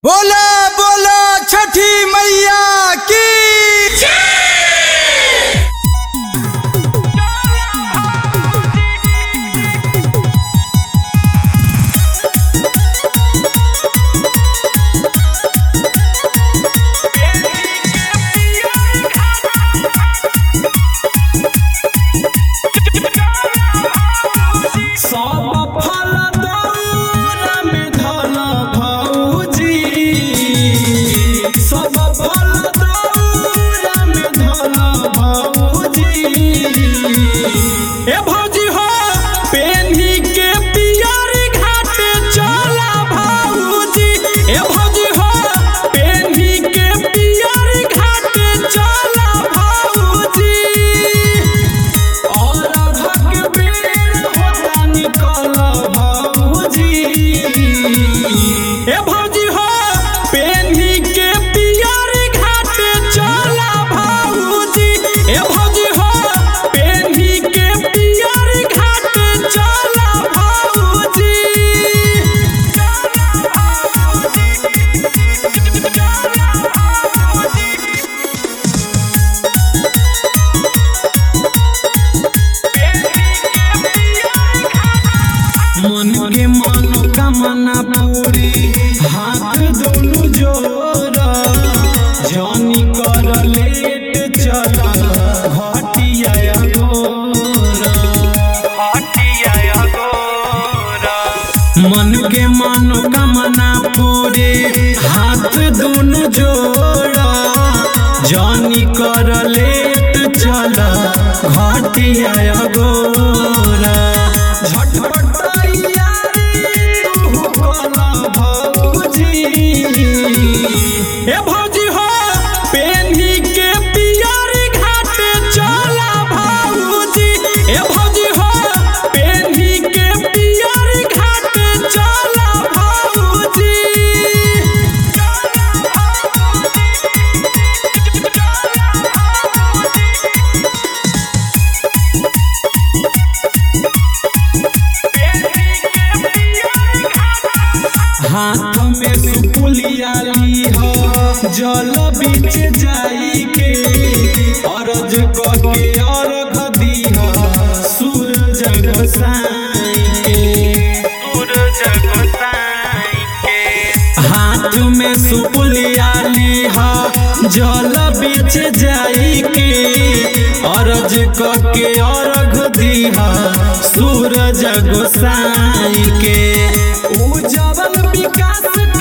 बोला बोला छठी मैया की सब फल दौरा में धन भौजी, सब फल दौरा में धन भौजी। ए भौजी हो पेन्ही के पियर घाटे चला भौजी, ए भौजी हो पेन्ही के पियर घाटे चला भौजी। और भग बेर होता निकल भौजी, ए भौजी हो पेन्ही के पियर घाटे चला भौजी, ए भौजी हो पेन्ही के पियर घाटे चला भौजी। मन के मनोकामना पूरी हाथ दोनों जोड़ा, जानी कर लेट चला घटिया गोरा। मन के मनोकामना पूरी हाथ दोनों जोड़ा, जानी कर लेट चला घटिया गोरा। झटपट तैयारी तू कला भौजी, ए भौजी हो पेन्ही के पियर घाटे चला भौजी, ए भौजी हो पेन्ही के पियर घाटे चला भौजी। हाथ में सुपुलिया लीह जल बीच जाई के, अरज के अर्घ दीह सूरज गोसाई के। हाथ में सुपुलिया लीह जल बीच जाई के, अरज के अर्घ दीह सूरज गोसाई के। उजवल विकास